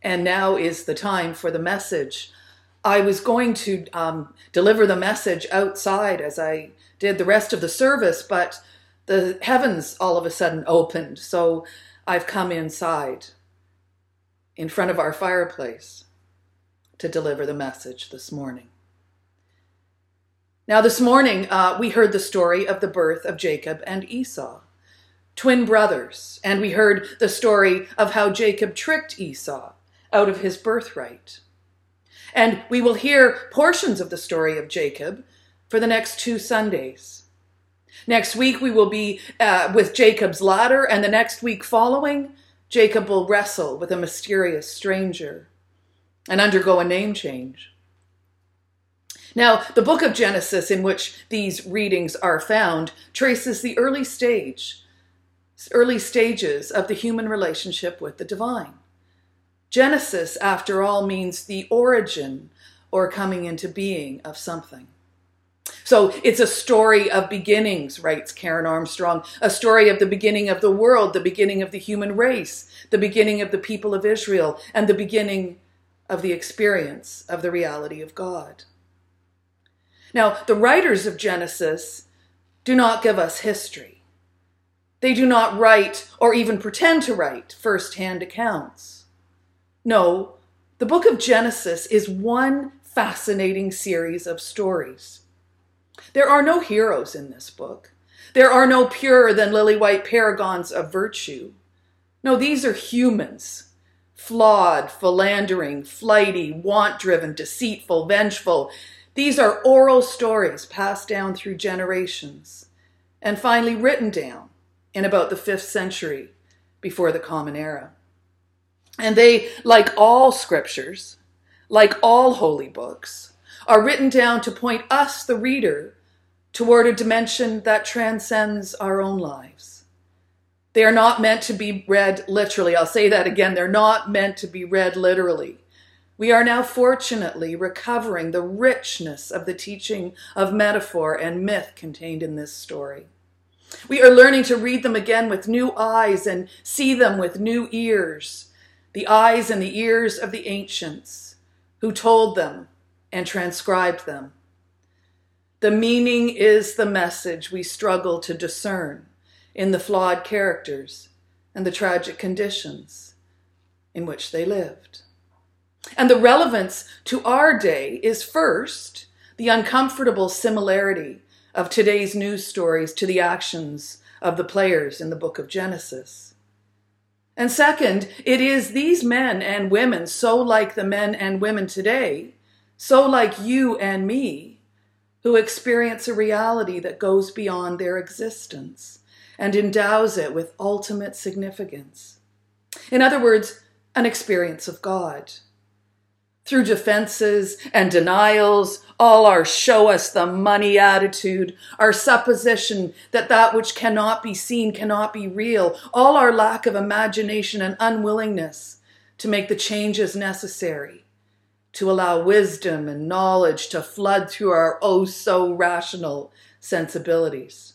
and now is the time for the message. I was going to deliver the message outside as I did the rest of the service, but the heavens all of a sudden opened, so I've come inside in front of our fireplace to deliver the message this morning. Now this morning we heard the story of the birth of Jacob and Esau, twin brothers, and we heard the story of how Jacob tricked Esau out of his birthright. And we will hear portions of the story of Jacob for the next 2 Sundays. Next week we will be with Jacob's ladder, and the next week following, Jacob will wrestle with a mysterious stranger and undergo a name change. Now, the book of Genesis, in which these readings are found, traces the early stages of the human relationship with the divine. Genesis, after all, means the origin or coming into being of something. So it's a story of beginnings, writes Karen Armstrong, a story of the beginning of the world, the beginning of the human race, the beginning of the people of Israel, and the beginning of the experience of the reality of God. Now, the writers of Genesis do not give us history. They do not write or even pretend to write first-hand accounts. No, the book of Genesis is one fascinating series of stories. There are no heroes in this book. There are no purer than lily-white paragons of virtue. No, these are humans, flawed, philandering, flighty, want-driven, deceitful, vengeful. These are oral stories passed down through generations and finally written down in about the 5th century before the Common Era. And they, like all scriptures, like all holy books, are written down to point us, the reader, toward a dimension that transcends our own lives. They are not meant to be read literally. I'll say that again. They're not meant to be read literally. We are now fortunately recovering the richness of the teaching of metaphor and myth contained in this story. We are learning to read them again with new eyes and see them with new ears, the eyes and the ears of the ancients who told them and transcribed them. The meaning is the message we struggle to discern in the flawed characters and the tragic conditions in which they lived. And the relevance to our day is first, the uncomfortable similarity of today's news stories to the actions of the players in the book of Genesis. And second, it is these men and women, so like the men and women today, so like you and me, who experience a reality that goes beyond their existence and endows it with ultimate significance. In other words, an experience of God. Through defenses and denials, all our show us the money attitude, our supposition that that which cannot be seen cannot be real, all our lack of imagination and unwillingness to make the changes necessary to allow wisdom and knowledge to flood through our oh-so-rational sensibilities.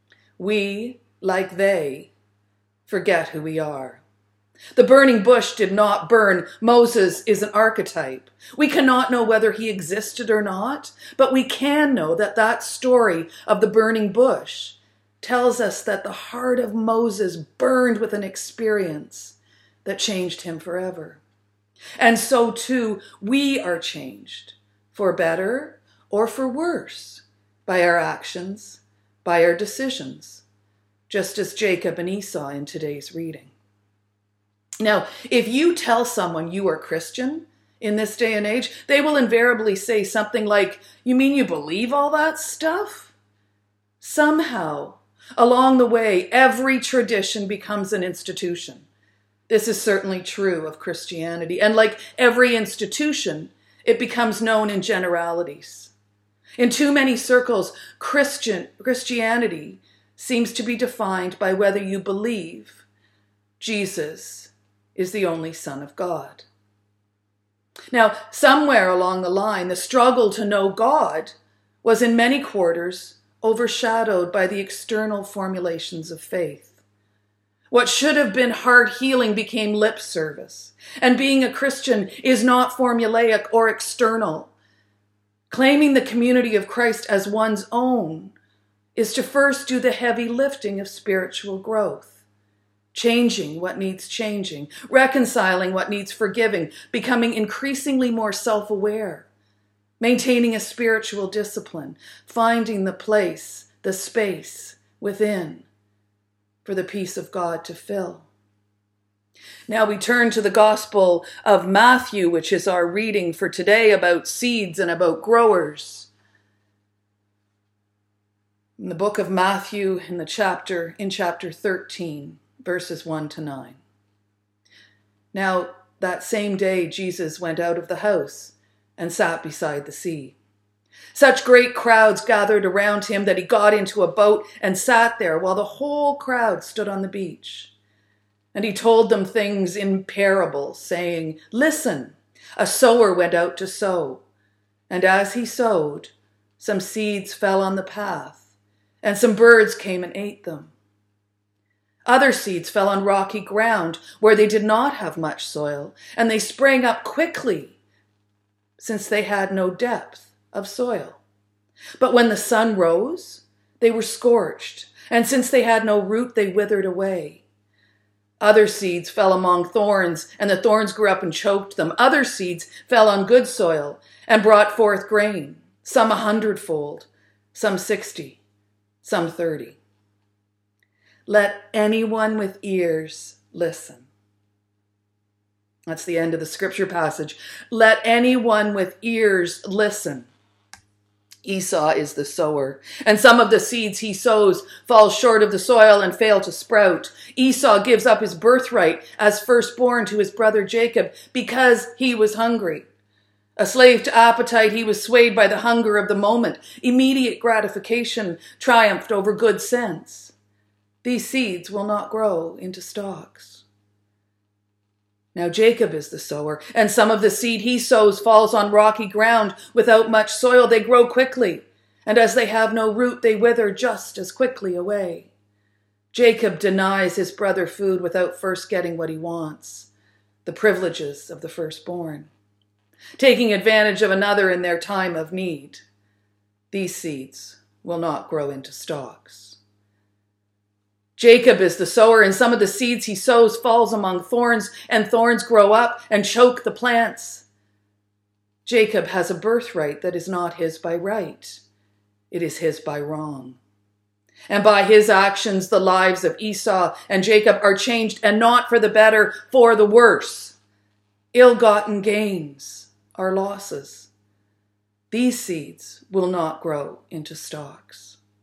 We, like they, forget who we are. The burning bush did not burn. Moses is an archetype. We cannot know whether he existed or not, but we can know that that story of the burning bush tells us that the heart of Moses burned with an experience that changed him forever. And so too, we are changed, for better or for worse, by our actions, by our decisions, just as Jacob and Esau in today's reading. Now, if you tell someone you are Christian in this day and age, they will invariably say something like, "You mean you believe all that stuff?" Somehow, along the way, every tradition becomes an institution. This is certainly true of Christianity. And like every institution, it becomes known in generalities. In too many circles, Christianity seems to be defined by whether you believe Jesus is the only Son of God. Now, somewhere along the line, the struggle to know God was in many quarters overshadowed by the external formulations of faith. What should have been hard healing became lip service. And being a Christian is not formulaic or external. Claiming the community of Christ as one's own is to first do the heavy lifting of spiritual growth. Changing what needs changing, reconciling what needs forgiving, becoming increasingly more self-aware, maintaining a spiritual discipline, finding the place, the space within for the peace of God to fill. Now we turn to the Gospel of Matthew, which is our reading for today about seeds and about growers. In the book of Matthew, in chapter 13, verses 1 to 9. Now, that same day, Jesus went out of the house and sat beside the sea. Such great crowds gathered around him that he got into a boat and sat there while the whole crowd stood on the beach. And he told them things in parables, saying, "Listen, a sower went out to sow. And as he sowed, some seeds fell on the path, and some birds came and ate them. Other seeds fell on rocky ground where they did not have much soil, and they sprang up quickly, since they had no depth of soil. But when the sun rose, they were scorched, and since they had no root, they withered away. Other seeds fell among thorns, and the thorns grew up and choked them. Other seeds fell on good soil and brought forth grain, some 100-fold, some 60, some 30. Let anyone with ears listen." That's the end of the scripture passage. Let anyone with ears listen. Esau is the sower, and some of the seeds he sows fall short of the soil and fail to sprout. Esau gives up his birthright as firstborn to his brother Jacob because he was hungry. A slave to appetite, he was swayed by the hunger of the moment. Immediate gratification triumphed over good sense. These seeds will not grow into stalks. Now Jacob is the sower, and some of the seed he sows falls on rocky ground without much soil. They grow quickly, and as they have no root, they wither just as quickly away. Jacob denies his brother food without first getting what he wants, the privileges of the firstborn, taking advantage of another in their time of need. These seeds will not grow into stalks. Jacob is the sower, and some of the seeds he sows falls among thorns, and thorns grow up and choke the plants. Jacob has a birthright that is not his by right. It is his by wrong. And by his actions, the lives of Esau and Jacob are changed, and not for the better, for the worse. Ill-gotten gains are losses. These seeds will not grow into stalks.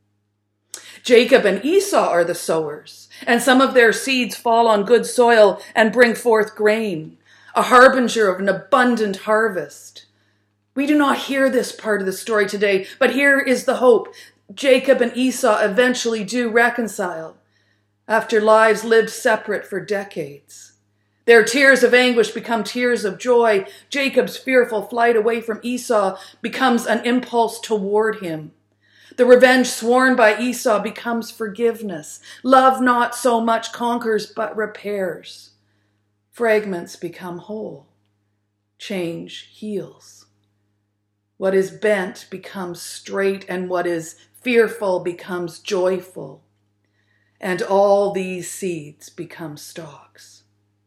Jacob and Esau are the sowers, and some of their seeds fall on good soil and bring forth grain, a harbinger of an abundant harvest. We do not hear this part of the story today, but here is the hope. Jacob and Esau eventually do reconcile after lives lived separate for decades. Their tears of anguish become tears of joy. Jacob's fearful flight away from Esau becomes an impulse toward him. The revenge sworn by Esau becomes forgiveness. Love not so much conquers, but repairs. Fragments become whole. Change heals. What is bent becomes straight, and what is fearful becomes joyful. And all these seeds become stalks.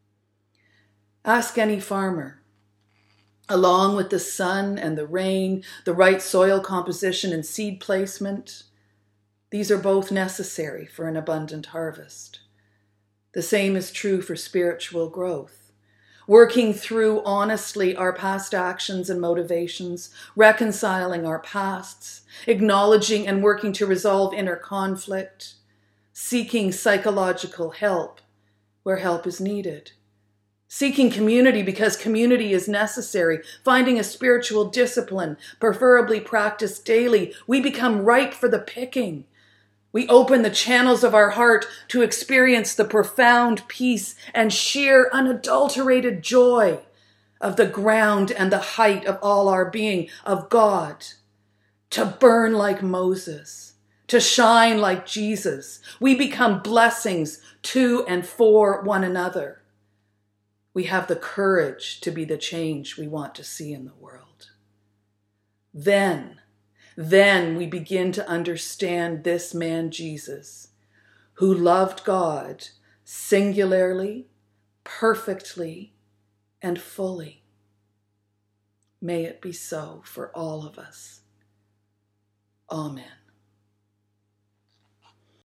Ask any farmer. Along with the sun and the rain, the right soil composition and seed placement, these are both necessary for an abundant harvest. The same is true for spiritual growth. Working through honestly our past actions and motivations, reconciling our pasts, acknowledging and working to resolve inner conflict, seeking psychological help where help is needed. Seeking community because community is necessary, finding a spiritual discipline, preferably practiced daily. We become ripe for the picking. We open the channels of our heart to experience the profound peace and sheer unadulterated joy of the ground and the height of all our being, of God. To burn like Moses, to shine like Jesus. We become blessings to and for one another. We have the courage to be the change we want to see in the world. Then we begin to understand this man Jesus, who loved God singularly, perfectly, and fully. May it be so for all of us. Amen.